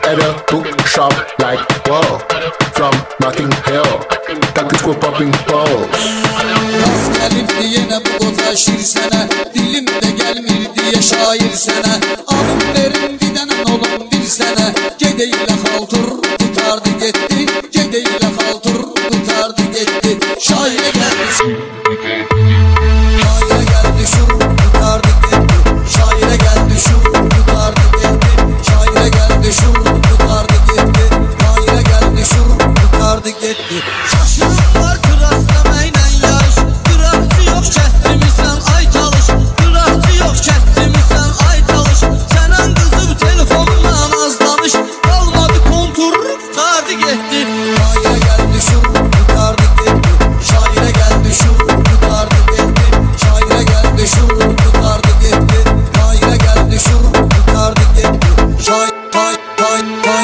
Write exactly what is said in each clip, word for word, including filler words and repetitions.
at a bookshop like whoa. From Notting Hill, taktik bu popping balls. Rast gelip diyene bu koza şiir sene, dilimde gelmir diye şair sene. Alım verin gidenen olum bir sene, gedeyle haltur tutardı gitti, gedeyle haltur tutardı gitti. Şaire geldi şaire geldi şur tutardı gitti, şaire geldi şur tutardı gitti, şaire geldi şur tutardı gitti, şaire geldi şur tutardı gitti. Şaşırıklar kıraslamayla yarış, kırakçı yok kəsdimisən ay çalış, kırakçı yok kəsdimisən ay çalış. Sənin qızı bu telefonla azlamış, kalmadı kontur tutardı gitti. Şaire geldi şur tutardı gitti, şaire geldi şur tutardı gitti, şaire geldi şur tutardı gitti, şaire geldi şur tutardı gitti. Şay tay tay tay.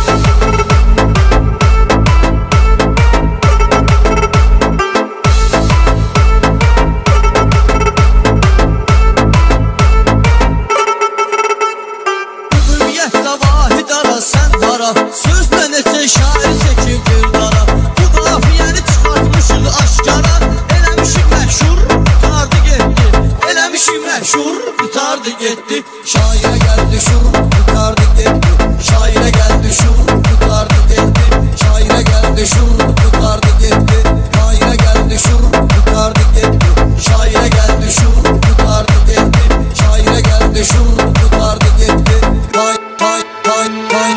Sen dara, sözlə neçə şair çəkib girdara. Bu qafiyəni çıxartmışıq aşkara. Eləmişik məşhur, tutardı getdi, eləmişik məşhur, tutardı getdi. Şairə gəldi şur, tutardı getdi, şairə gəldi şur, tutardı getdi, şairə gəldi şur, tutardı getdi, şairə gəldi şur, tutardı getdi, şairə gəldi şur, tutardı getdi, şairə gəldi şur, tutardı getdi. Tay tay tay tay.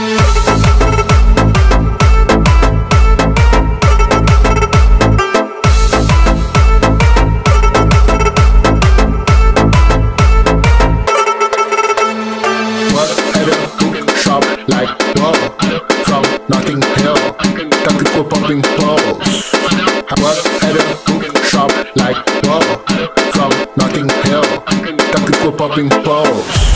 Like whoa, from Notting Hill, taktik bu popping balls. Work at a bookshop like whoa, from Notting Hill, taktik bu popping balls.